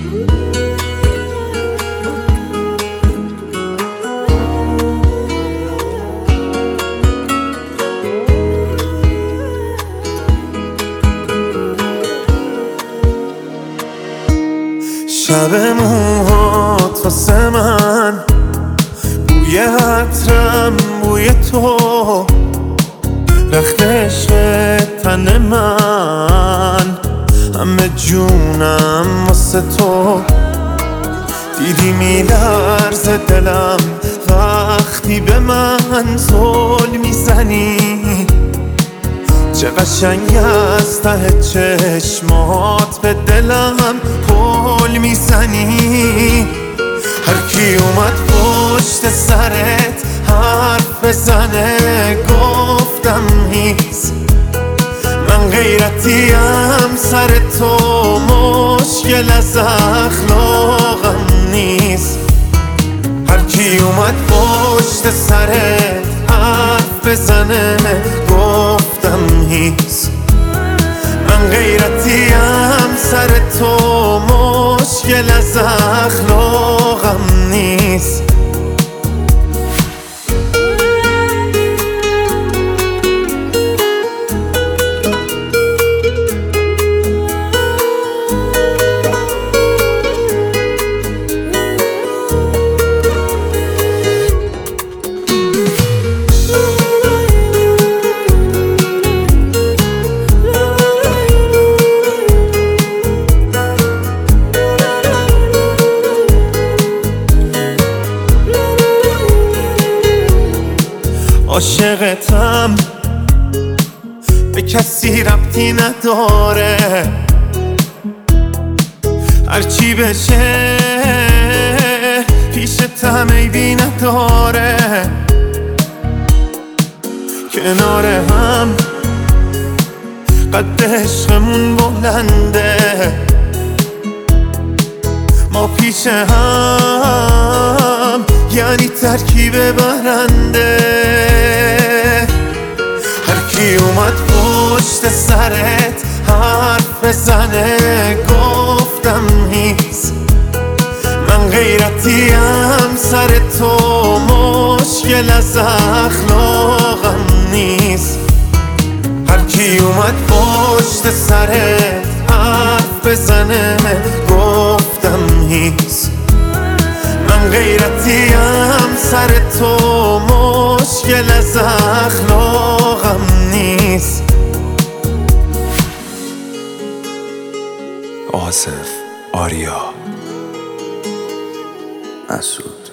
شب موهات واسه من بوی عطرم بوی تو، رخت عشق تن من همه جونم واسه تو. دیدی میلرزه دلم وقتی به من زل میزنی، چه قشنگ از ته چشمات به دلم پل میزنی. هر کی اومد پشت سرت حرف بزنه گفتم نیست، من غیرتیم سر تو، مشکل از اخلاقم نیست. هر کی اومد پشت سرت حرف بزنه گفتم نیست، من غیرتیم سر تو، مشکل از اخلاقم نیست. عاشقتم به کسی ربطی نداره، هرچی بشه پیشتم عیبی نداره. کنار هم قد عشقمون بلنده، ما پیش هم یعنی ترکیب برنده. هر کی اومد پشت سرت حرف بزنه گفتم نیست، من غیرتیم سر تو، مشکل از اخلاقم نیست. هر کی اومد پشت سرت حرف بزنه گفتم نیست، من غیرتیم سر تو، مشکل از اخلاقم نیست. آصف آریا مسعود